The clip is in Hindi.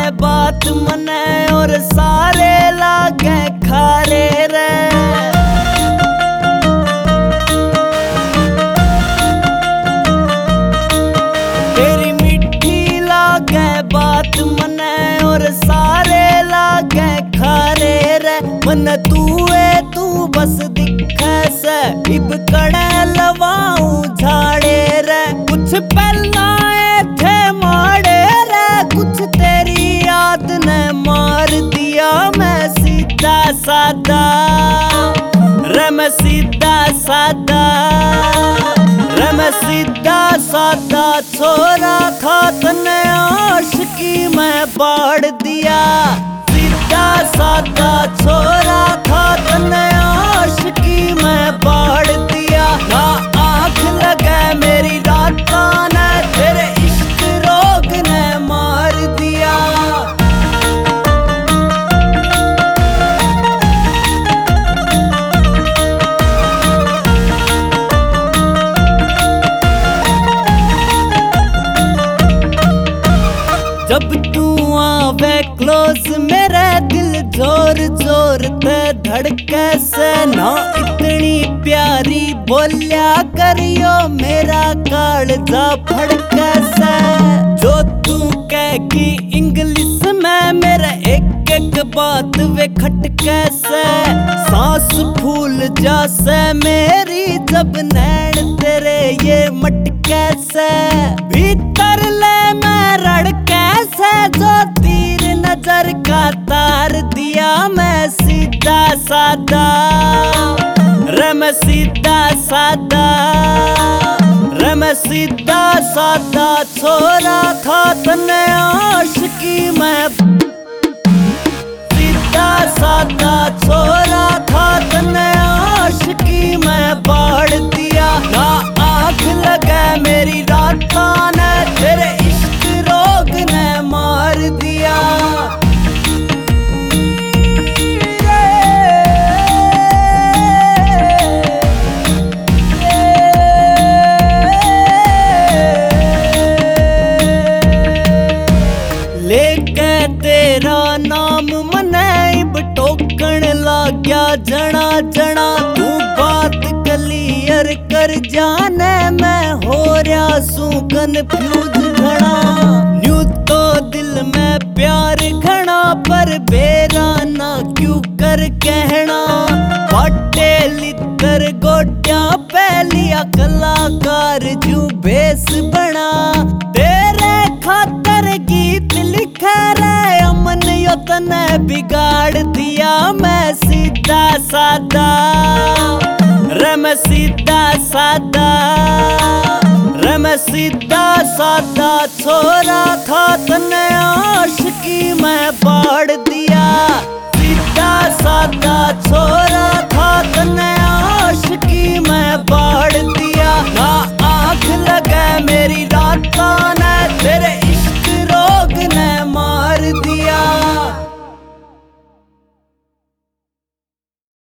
बात मने और सारे लागे खारे रे। तेरी मीठी लागे बात मने और सारे लागे खारे रे। मन तू बस दिखे से इब कड़े लवाऊं झाड़े रे। कुछ पहला थे माड़े रे, कुछ तेरी याद ने मार दिया। मैं सीधा सादा रे, मैं सीधा सादा रे, मैं सीधा सादा छोरा था तने आशिकी में बाढ़ दिया। सीधा सादा छोरा था तने आशिकी में बाढ़ दिया। ना आँख लगे मेरी राता ने, तेरे इश्क रोग ने मार दिया। जब तू आवे क्लोज मेरा दिल जोर जोर ते धड़के से। ना इतनी प्यारी बोलिया करियो मेरा कालजा फड़के से। जो तू कहेगी इंग्लिश में मेरा एक एक बात वे खटके से। सांस फूल जा से मेरी जब नैन तेरे ये मटके से। भीतर ले मैं रड़के से जो तीर नजर का तार दिया। मैं सीधा सादा रे, मैं सीधा सादा रे, मैं सीधा सादा छोरा था तने आशिकी में। सीधा सादा छोरा था तने आशिकी में बाढ़ दिया। ना आँख लगे मेरी राता ने, तेरे इश्क रोग ने मार दिया। लेके तेरा नाम मने इब टोकन लाग्या जना जना। तू बात क्लियर कर जाने, मैं हो रहा सू कन्फ्यूज घना। न्यू तो दिल में प्यार घना पर बेराना क्यों कर कहना। बाटे लितर गोटिया पहलिया कलाकार जू बेस बना। तेरे खातर गीत लिखे रे अमन यो तने बिगाड़ दिया। मैं सीधा सादा रे, मैं सीधा सादा रे, मैं सीधा सादा छोरा था तने आशिकी में बाढ़ दिया। सीधा सादा छोरा था तने आशिकी में बाढ़